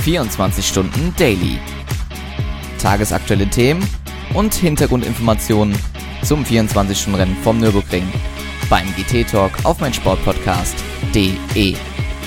24 Stunden Daily. Tagesaktuelle Themen und Hintergrundinformationen zum 24-Stunden-Rennen vom Nürburgring beim GT-Talk auf meinsportpodcast.de.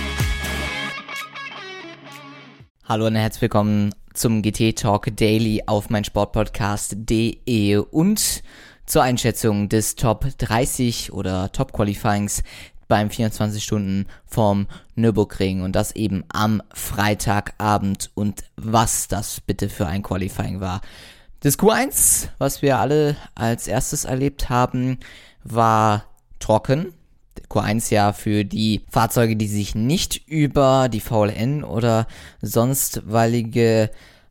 Hallo und herzlich willkommen zum GT-Talk Daily auf meinsportpodcast.de und zur Einschätzung des Top 30 oder Top Qualifyings beim 24 Stunden vom Nürburgring und das eben am Freitagabend und was das bitte für ein Qualifying war. Das Q1, was wir alle als erstes erlebt haben, war trocken. Q1 ja für die Fahrzeuge, die sich nicht über die VLN oder sonstweilige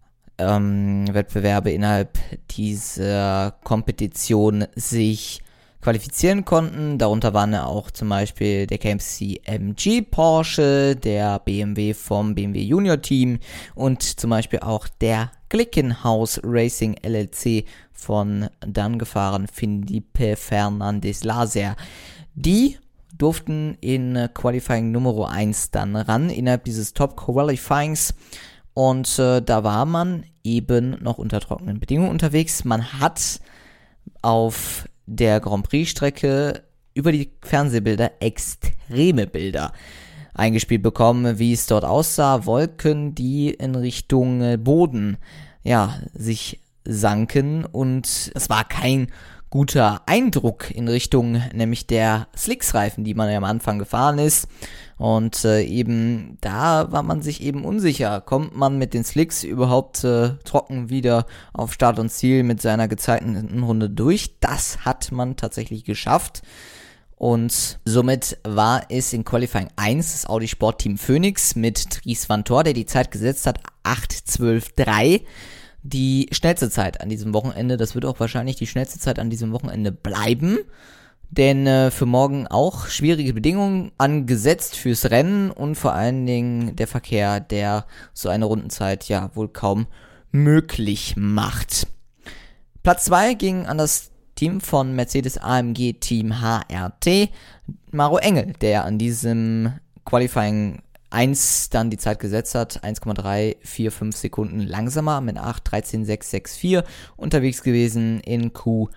Wettbewerbe innerhalb dieser Kompetition sich qualifizieren konnten. Darunter waren auch zum Beispiel der KMC MG Porsche, der BMW vom BMW Junior Team und zum Beispiel auch der Glickenhaus Racing LLC von dann gefahren Felipe Fernandez Laser. Die durften in Qualifying Nummer 1 dann ran, innerhalb dieses Top Qualifyings. Und da war man eben noch unter trockenen Bedingungen unterwegs. Man hat auf der Grand Prix-Strecke über die Fernsehbilder extreme Bilder eingespielt bekommen, wie es dort aussah. Wolken, die in Richtung Boden sich sanken und es war kein guter Eindruck in Richtung nämlich der Slicks-Reifen, die man ja am Anfang gefahren ist. Und eben da war man sich eben unsicher. Kommt man mit den Slicks überhaupt trocken wieder auf Start und Ziel mit seiner gezeigten Runde durch? Das hat man tatsächlich geschafft. Und somit war es in Qualifying 1 das Audi Sportteam Phoenix mit Dries Vanthoor, der die Zeit gesetzt hat, 8:12:3. Die schnellste Zeit an diesem Wochenende, das wird auch wahrscheinlich die schnellste Zeit an diesem Wochenende bleiben, denn für morgen auch schwierige Bedingungen angesetzt fürs Rennen und vor allen Dingen der Verkehr, der so eine Rundenzeit ja wohl kaum möglich macht. Platz 2 ging an das Team von Mercedes AMG Team HRT, Maro Engel, der an diesem Qualifying 1 dann die Zeit gesetzt hat, 1,345 Sekunden langsamer mit 8:13,664 unterwegs gewesen in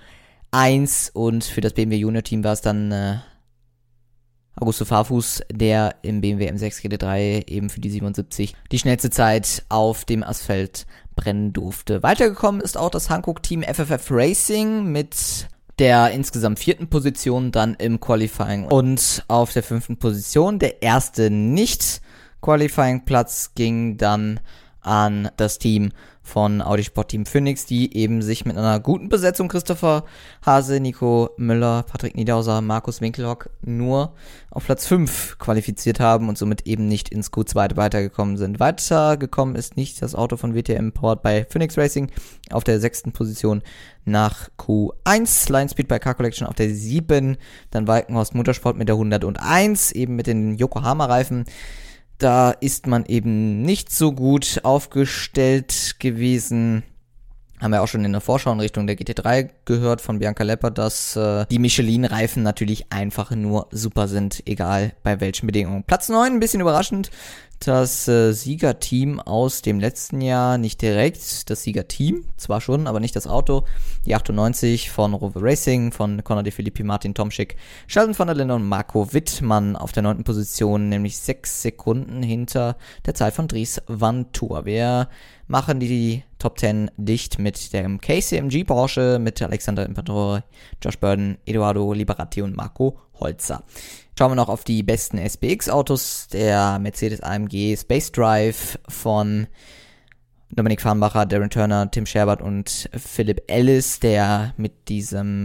Q1 und für das BMW Junior Team war es dann Augusto Farfus, der im BMW M6 GT3 eben für die 77 die schnellste Zeit auf dem Asphalt brennen durfte. Weitergekommen ist auch das Hankook Team FFF Racing mit der insgesamt 4. Position dann im Qualifying und auf der 5. Position. Der erste Nicht-Qualifying-Platz ging dann an das Team von Audi Sportteam Phoenix, die eben sich mit einer guten Besetzung Christopher Hase, Nico Müller, Patrick Niedhauser, Markus Winkelhock nur auf Platz 5 qualifiziert haben und somit eben nicht ins Q2 weitergekommen sind. Weitergekommen ist nicht das Auto von WTM Powered by Phoenix Racing auf der 6. Position nach Q1. Lion Speed by Car Collection auf der 7. Dann Walkenhorst Motorsport mit der 101, eben mit den Yokohama-Reifen. Da ist man eben nicht so gut aufgestellt gewesen. Haben wir auch schon in der Vorschau in Richtung der GT3 gehört von Bianca Lepper, dass die Michelin-Reifen natürlich einfach nur super sind, egal bei welchen Bedingungen. Platz 9, ein bisschen überraschend, das Siegerteam aus dem letzten Jahr, nicht direkt das Siegerteam, zwar schon, aber nicht das Auto. Die 98 von Rover Racing, von Conor De Phillippi, Martin Tomschick, Sheldon van der Linde und Marco Wittmann auf der 9. Position, nämlich 6 Sekunden hinter der Zeit von Dries Vanthoor. Wir machen die Top 10 dicht mit dem KCMG Porsche, mit Alexander Imperator, Josh Burden, Eduardo Liberati und Marco Holzer. Schauen wir noch auf die besten SBX-Autos. Der Mercedes AMG Space Drive von Dominik Farnbacher, Darren Turner, Tim Sherbert und Philip Ellis, der mit diesem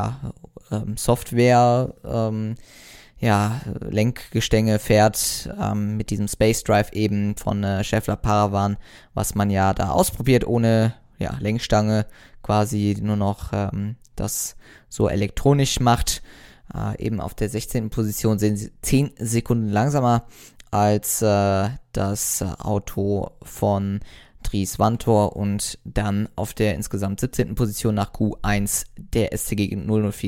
Software Lenkgestänge fährt, mit diesem Space Drive eben von Scheffler Paravan, was man ja da ausprobiert, ohne Lenkstange, quasi nur noch das so elektronisch macht. Eben auf der 16. Position sind sie 10 Sekunden langsamer als das Auto von Dries Vanthoor und dann auf der insgesamt 17. Position nach Q1 der SCG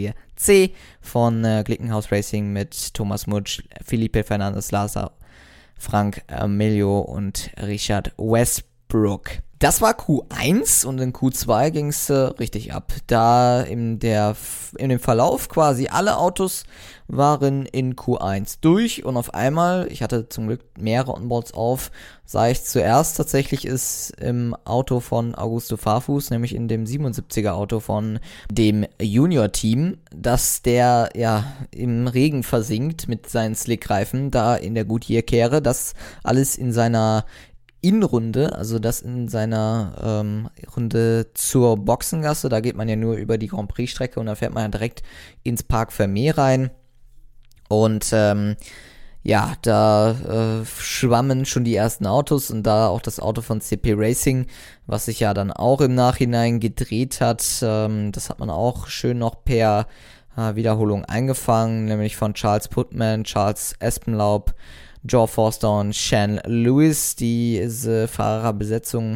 004C von Glickenhaus Racing mit Thomas Mutsch, Felipe Fernandez Laser Frank Amelio und Richard Westbrook. Das war Q1 und in Q2 ging es richtig ab. Da in dem Verlauf quasi alle Autos waren in Q1 durch und auf einmal, ich hatte zum Glück mehrere Onboards auf, sah ich zuerst tatsächlich ist im Auto von Augusto Farfus, nämlich in dem 77er Auto von dem Junior-Team, dass der ja im Regen versinkt mit seinen Slickreifen da in der Goodyear-Kehre, das alles in seiner Innenrunde, also das in seiner Runde zur Boxengasse, da geht man ja nur über die Grand Prix-Strecke und da fährt man ja direkt ins Parc Fermé rein und ja, da schwammen schon die ersten Autos und da auch das Auto von CP Racing, was sich ja dann auch im Nachhinein gedreht hat, das hat man auch schön noch per Wiederholung eingefangen, nämlich von Charles Putman, Charles Espenlaub, Joe Forster und Shan Lewis, diese Fahrerbesetzung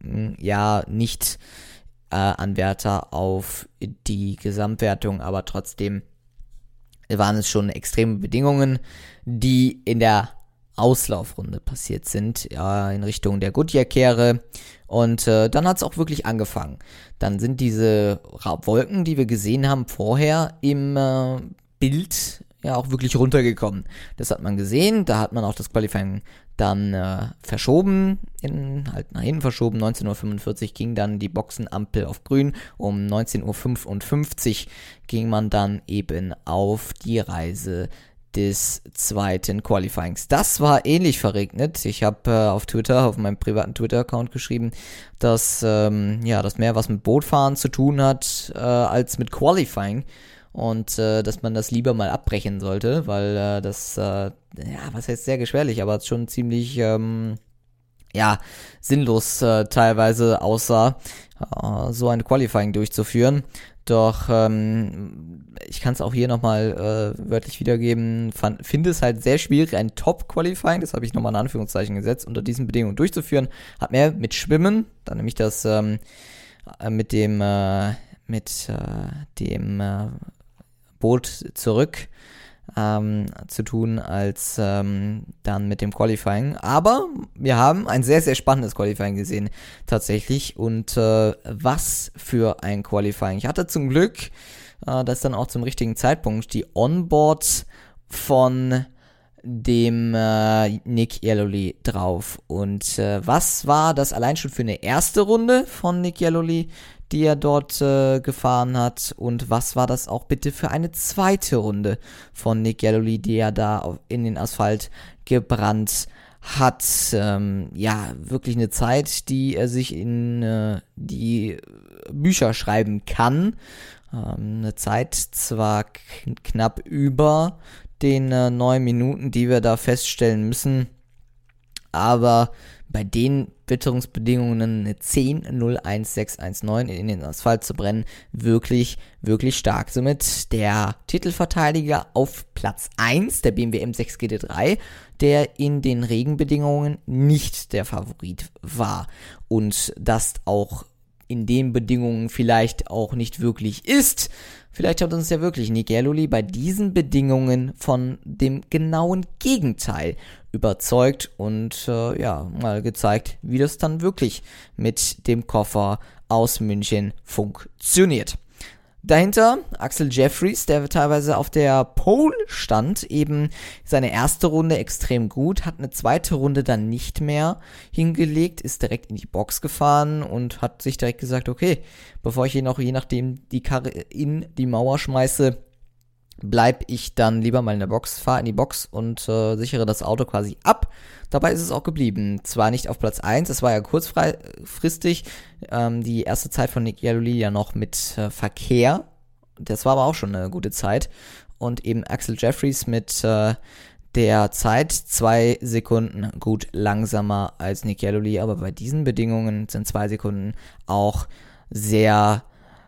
ja nicht Anwärter auf die Gesamtwertung, aber trotzdem waren es schon extreme Bedingungen, die in der Auslaufrunde passiert sind, in Richtung der Goodyear-Kehre und dann hat es auch wirklich angefangen. Dann sind diese Wolken, die wir gesehen haben vorher im Bild ja auch wirklich runtergekommen. Das hat man gesehen, da hat man auch das Qualifying dann verschoben, halt nach hinten verschoben. 19:45 Uhr ging dann die Boxenampel auf grün, um 19:55 Uhr ging man dann eben auf die Reise des zweiten Qualifyings. Das war ähnlich verregnet. Ich habe auf Twitter, auf meinem privaten Twitter-Account geschrieben, dass das mehr was mit Bootfahren zu tun hat als mit Qualifying. Und dass man das lieber mal abbrechen sollte, weil das, was heißt sehr geschwerlich, aber schon ziemlich, sinnlos teilweise aussah, so ein Qualifying durchzuführen. Doch ich kann es auch hier nochmal wörtlich wiedergeben, finde es halt sehr schwierig, ein Top-Qualifying, das habe ich nochmal in Anführungszeichen gesetzt, unter diesen Bedingungen durchzuführen. Hat mehr mit Schwimmen, dann nämlich das mit dem Boot zurück zu tun als dann mit dem Qualifying. Aber wir haben ein sehr, sehr spannendes Qualifying gesehen tatsächlich und was für ein Qualifying. Ich hatte zum Glück, das dann auch zum richtigen Zeitpunkt, die Onboards von dem Nick Yelloly drauf. Und was war das allein schon für eine erste Runde von Nick Yelloly, die er dort gefahren hat, und was war das auch bitte für eine zweite Runde von Nick Yelloly, die er da in den Asphalt gebrannt hat. Wirklich eine Zeit, die er sich in die Bücher schreiben kann. Eine Zeit zwar knapp über den 9 Minuten, die wir da feststellen müssen, aber bei den Witterungsbedingungen eine 10:01,619 in den Asphalt zu brennen, wirklich, wirklich stark. Somit der Titelverteidiger auf Platz 1, der BMW M6 GT3, der in den Regenbedingungen nicht der Favorit war. Und das auch in den Bedingungen vielleicht auch nicht wirklich ist. Vielleicht hat uns ja wirklich Nick Yelloly bei diesen Bedingungen von dem genauen Gegenteil überzeugt und mal gezeigt, wie das dann wirklich mit dem Koffer aus München funktioniert. Dahinter Axel Jeffries, der teilweise auf der Pole stand, eben seine erste Runde extrem gut, hat eine zweite Runde dann nicht mehr hingelegt, ist direkt in die Box gefahren und hat sich direkt gesagt, okay, bevor ich hier noch je nachdem die Karre in die Mauer schmeiße, bleib ich dann lieber mal in der Box, fahre in die Box und sichere das Auto quasi ab. Dabei ist es auch geblieben. Zwar nicht auf Platz 1, es war ja kurzfristig die erste Zeit von Nick Yelloly ja noch mit Verkehr. Das war aber auch schon eine gute Zeit. Und eben Axel Jeffries mit der Zeit 2 Sekunden gut langsamer als Nick Yelloly. Aber bei diesen Bedingungen sind 2 Sekunden auch sehr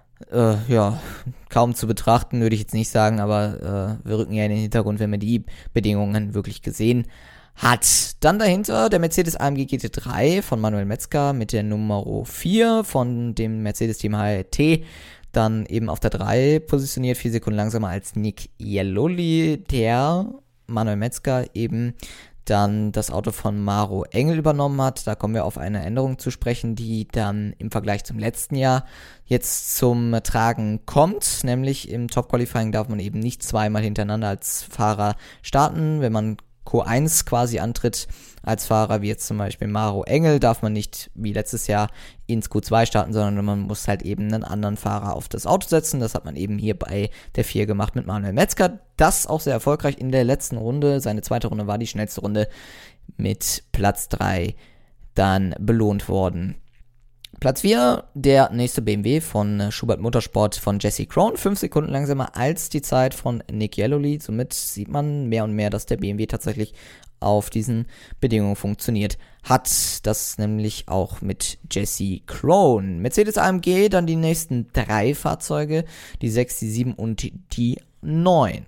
kaum zu betrachten, würde ich jetzt nicht sagen, aber wir rücken ja in den Hintergrund, wenn man die Bedingungen wirklich gesehen hat. Dann dahinter der Mercedes AMG GT3 von Manuel Metzger mit der Nummer 4 von dem Mercedes-Team HRT. Dann eben auf der 3 positioniert, 4 Sekunden langsamer als Nick Yelloly, der Manuel Metzger eben dann das Auto von Maro Engel übernommen hat. Da kommen wir auf eine Änderung zu sprechen, die dann im Vergleich zum letzten Jahr jetzt zum Tragen kommt. Nämlich im Top-Qualifying darf man eben nicht zweimal hintereinander als Fahrer starten. Wenn man Q1 quasi antritt als Fahrer, wie jetzt zum Beispiel Maro Engel, darf man nicht wie letztes Jahr ins Q2 starten, sondern man muss halt eben einen anderen Fahrer auf das Auto setzen. Das hat man eben hier bei der 4 gemacht mit Manuel Metzger. Das auch sehr erfolgreich in der letzten Runde. Seine zweite Runde war die schnellste Runde, mit Platz 3 dann belohnt worden. Platz 4, der nächste BMW von Schubert Motorsport von Jesse Krohn, 5 Sekunden langsamer als die Zeit von Nick Yelloly. Somit sieht man mehr und mehr, dass der BMW tatsächlich auf diesen Bedingungen funktioniert hat. Das nämlich auch mit Jesse Krohn. Mercedes AMG, dann die nächsten 3 Fahrzeuge, die 6, die 7 und die 9.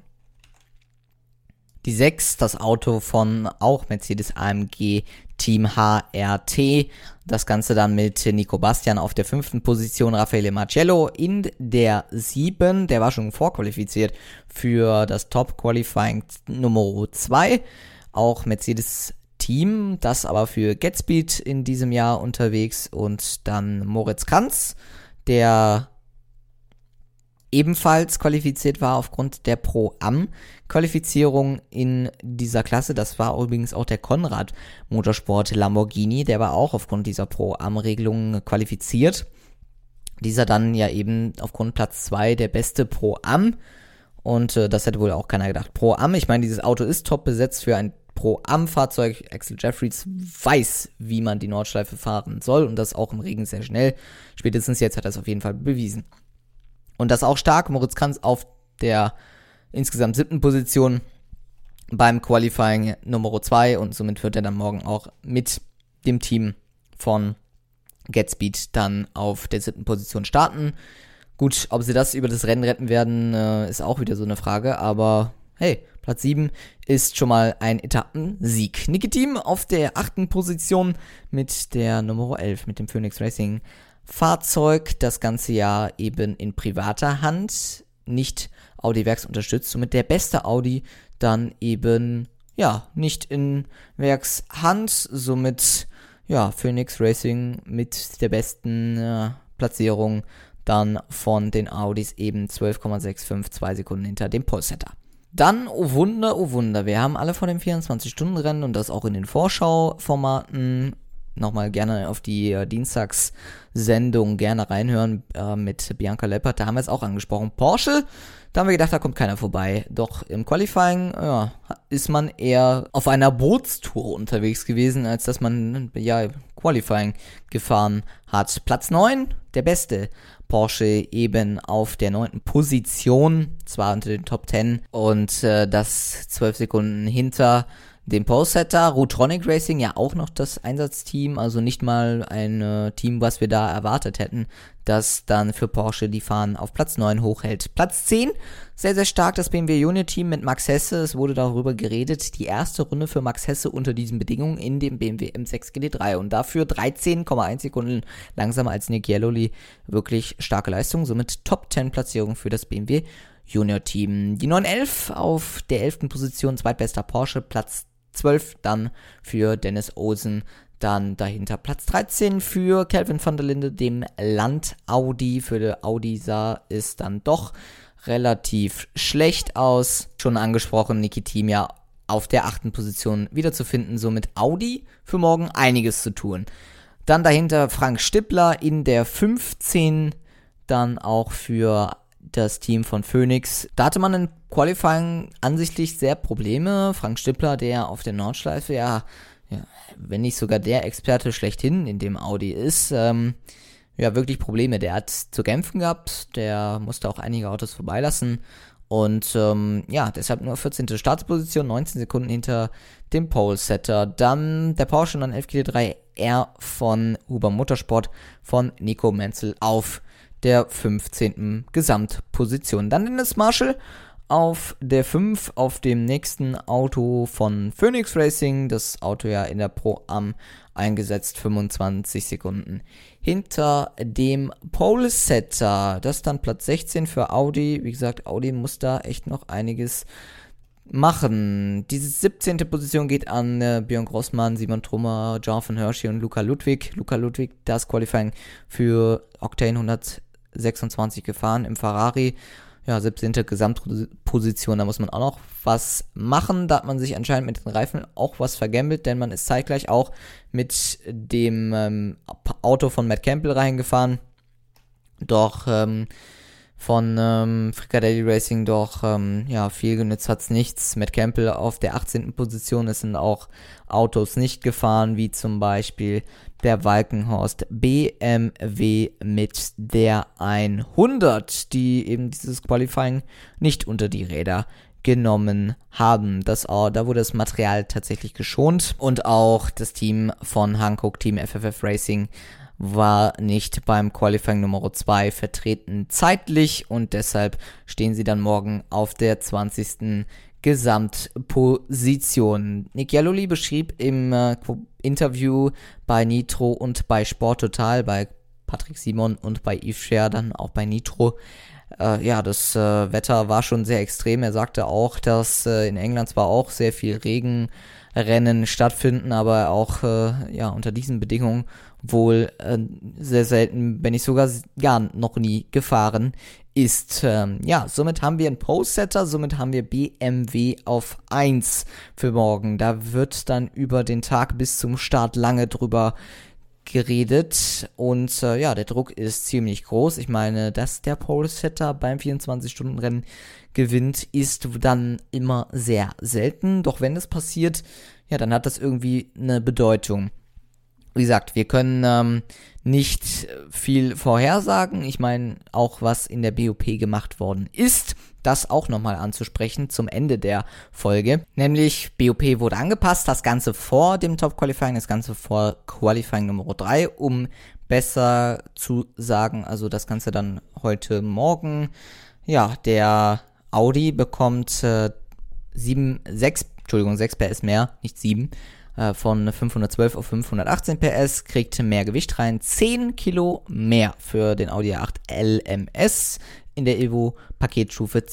Die 6, das Auto von auch Mercedes AMG Team HRT. Das Ganze dann mit Nico Bastian auf der 5. Position, Raffaele Marcello in der 7. Der war schon vorqualifiziert für das Top-Qualifying Nummer 2. Auch Mercedes Team, das aber für GetSpeed in diesem Jahr unterwegs. Und dann Moritz Kranz, der ebenfalls qualifiziert war aufgrund der Pro-Am-Qualifizierung in dieser Klasse. Das war übrigens auch der Konrad Motorsport Lamborghini, der war auch aufgrund dieser Pro-Am-Regelung qualifiziert. Dieser dann ja eben aufgrund Platz 2 der beste Pro-Am, und das hätte wohl auch keiner gedacht. Pro-Am, ich meine, dieses Auto ist top besetzt für ein Pro-Am-Fahrzeug. Axel Jeffries weiß, wie man die Nordschleife fahren soll, und das auch im Regen sehr schnell. Spätestens jetzt hat er es auf jeden Fall bewiesen. Und das auch stark, Moritz Kranz auf der insgesamt 7. Position beim Qualifying Nummer 2, und somit wird er dann morgen auch mit dem Team von GetSpeed dann auf der 7. Position starten. Gut, ob sie das über das Rennen retten werden, ist auch wieder so eine Frage, aber hey, Platz 7 ist schon mal ein Etappensieg. Niki Team auf der 8. Position mit der Nummer 11, mit dem Phoenix Racing Fahrzeug, das ganze Jahr eben in privater Hand, nicht Audi-Werks unterstützt, somit der beste Audi dann eben, ja, nicht in Werkshand, somit, ja, Phoenix Racing mit der besten Platzierung dann von den Audis eben 12,652 Sekunden hinter dem Polsetter. Dann, oh Wunder, wir haben alle vor dem 24-Stunden-Rennen und das auch in den Vorschau-Formaten. Nochmal gerne auf die Dienstagssendung gerne reinhören mit Bianca Leppert, da haben wir es auch angesprochen. Porsche, da haben wir gedacht, da kommt keiner vorbei. Doch im Qualifying ist man eher auf einer Bootstour unterwegs gewesen, als dass man Qualifying gefahren hat. Platz 9, der beste Porsche eben auf der 9. Position, zwar unter den Top 10 und das 12 Sekunden hinter dem Polsetter. Rotronic Racing ja auch noch das Einsatzteam, also nicht mal ein Team, was wir da erwartet hätten, das dann für Porsche die Fahnen auf Platz 9 hochhält. Platz 10, sehr, sehr stark das BMW Junior Team mit Max Hesse. Es wurde darüber geredet, die erste Runde für Max Hesse unter diesen Bedingungen in dem BMW M6 GT3 und dafür 13,1 Sekunden langsamer als Nick Yelloly. Wirklich starke Leistung, somit Top 10 Platzierung für das BMW Junior Team. Die 911 auf der 11. Position, zweitbester Porsche, Platz 12 dann für Dennis Olsen, dann dahinter Platz 13 für Kelvin van der Linde, dem Land Audi. Für der Audi sah es dann doch relativ schlecht aus. Schon angesprochen, Niki Team ja auf der 8. Position wiederzufinden, somit Audi für morgen einiges zu tun. Dann dahinter Frank Stippler in der 15, dann auch für das Team von Phoenix. Da hatte man in Qualifying ansichtlich sehr Probleme. Frank Stippler, der auf der Nordschleife, ja, wenn nicht sogar der Experte schlechthin in dem Audi ist, wirklich Probleme. Der hat zu kämpfen gehabt, der musste auch einige Autos vorbeilassen und deshalb nur 14. Startposition, 19 Sekunden hinter dem Polesetter. Dann der Porsche 911 GT3 R von Huber Motorsport von Nico Menzel auf der 15. Gesamtposition. Dann Dennis Marshall auf der 5 auf dem nächsten Auto von Phoenix Racing. Das Auto ja in der Pro-Am eingesetzt, 25 Sekunden hinter dem Polesetter. Das dann Platz 16 für Audi. Wie gesagt, Audi muss da echt noch einiges machen. Diese 17. Position geht an Björn Grossmann, Simon Trummer, Jonathan Hershey und Luca Ludwig. Luca Ludwig, das Qualifying für Octane 126 gefahren im Ferrari. Ja, 17. Gesamtposition, da muss man auch noch was machen. Da hat man sich anscheinend mit den Reifen auch was vergambelt, denn man ist zeitgleich auch mit dem Auto von Matt Campbell reingefahren. Doch von Fricadelli Racing viel genützt hat's nichts. Matt Campbell auf der 18. Position. Es sind auch Autos nicht gefahren, wie zum Beispiel der Walkenhorst BMW mit der 100, die eben dieses Qualifying nicht unter die Räder genommen haben. Da wurde das Material tatsächlich geschont und auch das Team von Hankook, Team FFF Racing, war nicht beim Qualifying Nummer 2 vertreten zeitlich und deshalb stehen sie dann morgen auf der 20. Gesamtposition. Nick Yaluli beschrieb im Interview bei Nitro und bei Sport Total, bei Patrick Simon und bei Yves Scher, dann auch bei Nitro, das Wetter war schon sehr extrem. Er sagte auch, dass in England zwar auch sehr viel Regenrennen stattfinden, aber auch unter diesen Bedingungen wohl sehr selten, wenn nicht sogar gar noch nie gefahren ist. Somit haben wir einen Pole-Setter, somit haben wir BMW auf 1 für morgen. Da wird dann über den Tag bis zum Start lange drüber geredet und der Druck ist ziemlich groß. Ich meine, dass der Pole-Setter beim 24-Stunden-Rennen gewinnt, ist dann immer sehr selten. Doch wenn es passiert, dann hat das irgendwie eine Bedeutung. Wie gesagt, wir können nicht viel vorhersagen. Ich meine, auch was in der BOP gemacht worden ist, das auch nochmal anzusprechen zum Ende der Folge. Nämlich, BOP wurde angepasst, das Ganze vor dem Top-Qualifying, das Ganze vor Qualifying Nummer 3, um besser zu sagen, also das Ganze dann heute Morgen. Ja, der Audi bekommt 6 PS mehr, nicht 7, von 512 auf 518 PS, kriegt mehr Gewicht rein, 10 Kilo mehr für den Audi A8 LMS in der Evo Paketstufe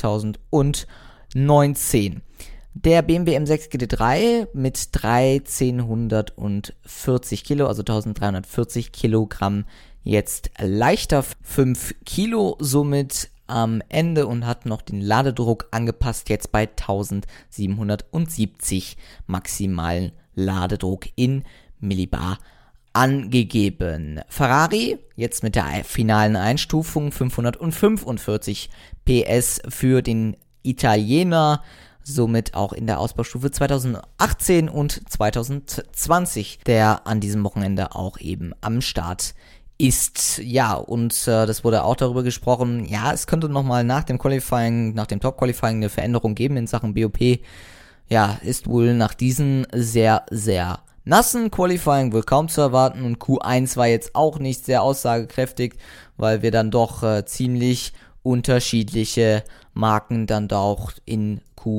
2019. Der BMW M6 GT3 mit 1340 Kilo, also 1340 Kilogramm, jetzt leichter 5 Kilo, somit am Ende und hat noch den Ladedruck angepasst, jetzt bei 1770 maximalen Ladedruck in Millibar angegeben. Ferrari jetzt mit der finalen Einstufung 545 PS für den Italiener, somit auch in der Ausbaustufe 2018 und 2020, der an diesem Wochenende auch eben am Start ist. Ja, und das wurde auch darüber gesprochen, es könnte nochmal nach dem Qualifying, nach dem Top-Qualifying eine Veränderung geben in Sachen BOP. Ja, ist wohl nach diesem sehr, sehr nassen Qualifying wohl kaum zu erwarten und Q1 war jetzt auch nicht sehr aussagekräftig, weil wir dann doch ziemlich unterschiedliche Marken dann doch in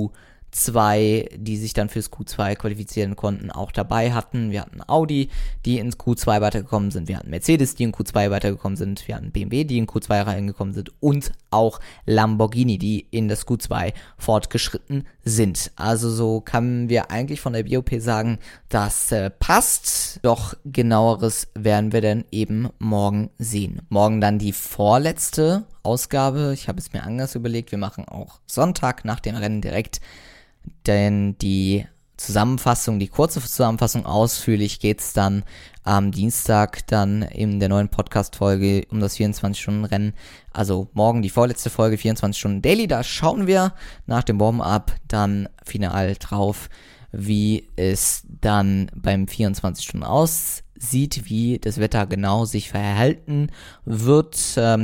Q2, die sich dann fürs Q2 qualifizieren konnten, auch dabei hatten. Wir hatten Audi, die ins Q2 weitergekommen sind. Wir hatten Mercedes, die in Q2 weitergekommen sind. Wir hatten BMW, die in Q2 reingekommen sind. Und auch Lamborghini, die in das Q2 fortgeschritten sind. Also so können wir eigentlich von der BOP sagen, das passt. Doch genaueres werden wir dann eben morgen sehen. Morgen dann die vorletzte Ausgabe. Ich habe es mir anders überlegt. Wir machen auch Sonntag nach dem Rennen direkt, denn die Zusammenfassung, die kurze Zusammenfassung ausführlich geht's dann am Dienstag dann in der neuen Podcast-Folge um das 24-Stunden-Rennen. Also morgen die vorletzte Folge, 24 Stunden Daily. Da schauen wir nach dem Warm-up dann final drauf, wie es dann beim 24 Stunden aussieht, wie das Wetter genau sich verhalten wird.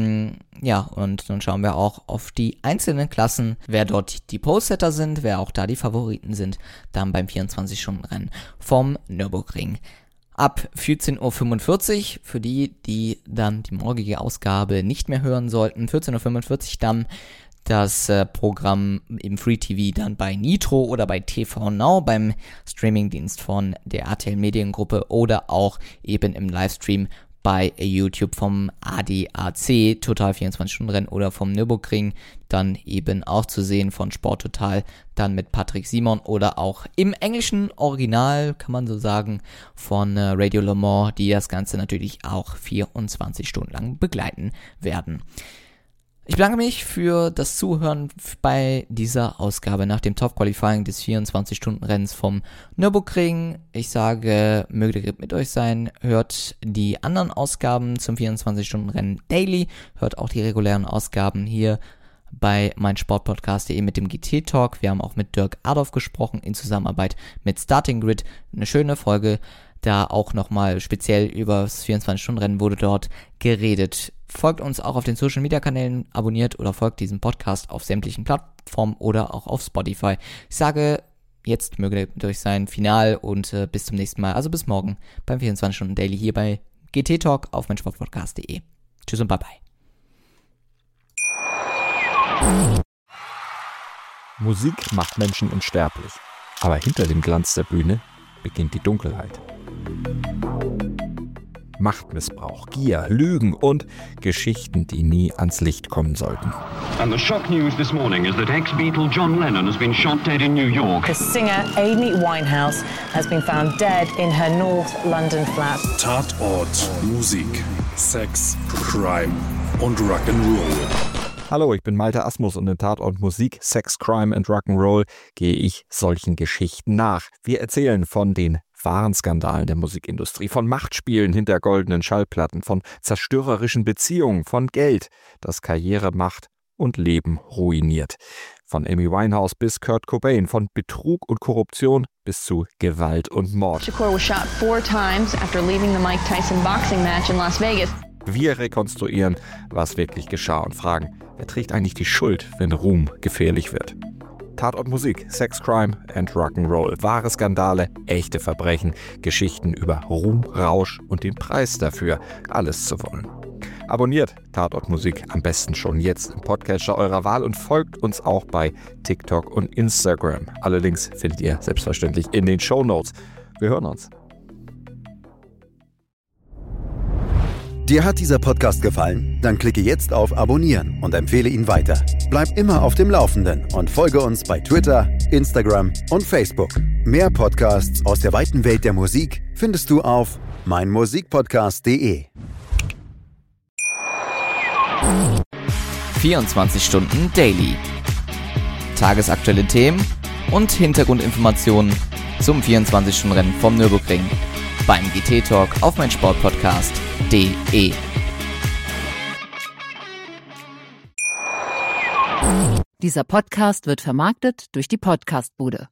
Und dann schauen wir auch auf die einzelnen Klassen, wer dort die Pole-Setter sind, wer auch da die Favoriten sind, dann beim 24-Stunden-Rennen vom Nürburgring. Ab 14.45 Uhr, für die dann die morgige Ausgabe nicht mehr hören sollten, 14.45 Uhr dann das Programm im Free TV dann bei Nitro oder bei TV Now, beim Streamingdienst von der RTL Mediengruppe oder auch eben im Livestream bei YouTube vom ADAC, Total 24-Stunden-Rennen, oder vom Nürburgring, dann eben auch zu sehen von Sport Total, dann mit Patrick Simon, oder auch im englischen Original, kann man so sagen, von Radio Le Mans, die das Ganze natürlich auch 24 Stunden lang begleiten werden. Ich bedanke mich für das Zuhören bei dieser Ausgabe nach dem Top-Qualifying des 24-Stunden-Rennens vom Nürburgring. Ich sage, möge der Grip mit euch sein. Hört die anderen Ausgaben zum 24-Stunden-Rennen daily. Hört auch die regulären Ausgaben hier bei meinsportpodcast.de mit dem GT-Talk. Wir haben auch mit Dirk Adolf gesprochen in Zusammenarbeit mit Starting Grid. Eine schöne Folge. Da auch nochmal speziell über das 24-Stunden-Rennen wurde dort geredet. Folgt uns auch auf den Social-Media-Kanälen, abonniert oder folgt diesem Podcast auf sämtlichen Plattformen oder auch auf Spotify. Ich sage, jetzt möge mit euch sein, final, und bis zum nächsten Mal, also bis morgen beim 24-Stunden-Daily hier bei GT Talk auf meinsportpodcast.de. Tschüss und bye bye. Musik macht Menschen unsterblich, aber hinter dem Glanz der Bühne beginnt die Dunkelheit. Machtmissbrauch, Gier, Lügen und Geschichten, die nie ans Licht kommen sollten. And the shock news this morning is that ex-Beatle John Lennon has been shot dead in New York. The singer Amy Winehouse has been found dead in her North London flat. Tatort, Musik, Sex, Crime und Rock'n'Roll. Hallo, ich bin Malte Asmus und in Tatort Musik, Sex, Crime and Rock'n'Roll gehe ich solchen Geschichten nach. Wir erzählen von den wahren Skandalen der Musikindustrie, von Machtspielen hinter goldenen Schallplatten, von zerstörerischen Beziehungen, von Geld, das Karriere macht und Leben ruiniert. Von Amy Winehouse bis Kurt Cobain, von Betrug und Korruption bis zu Gewalt und Mord. Shakur was shot 4 times after leaving the Mike Tyson boxing match in Las Vegas. Wir rekonstruieren, was wirklich geschah und fragen, wer trägt eigentlich die Schuld, wenn Ruhm gefährlich wird? Tatort Musik, Sex, Crime and Rock'n'Roll. Wahre Skandale, echte Verbrechen, Geschichten über Ruhm, Rausch und den Preis dafür, alles zu wollen. Abonniert Tatort Musik am besten schon jetzt im Podcatcher eurer Wahl und folgt uns auch bei TikTok und Instagram. Alle Links findet ihr selbstverständlich in den Shownotes. Wir hören uns. Dir hat dieser Podcast gefallen? Dann klicke jetzt auf Abonnieren und empfehle ihn weiter. Bleib immer auf dem Laufenden und folge uns bei Twitter, Instagram und Facebook. Mehr Podcasts aus der weiten Welt der Musik findest du auf meinmusikpodcast.de. 24 Stunden Daily. Tagesaktuelle Themen und Hintergrundinformationen zum 24-Stunden-Rennen vom Nürburgring beim GT-Talk auf meinsportpodcast.de. Dieser Podcast wird vermarktet durch die Podcastbude.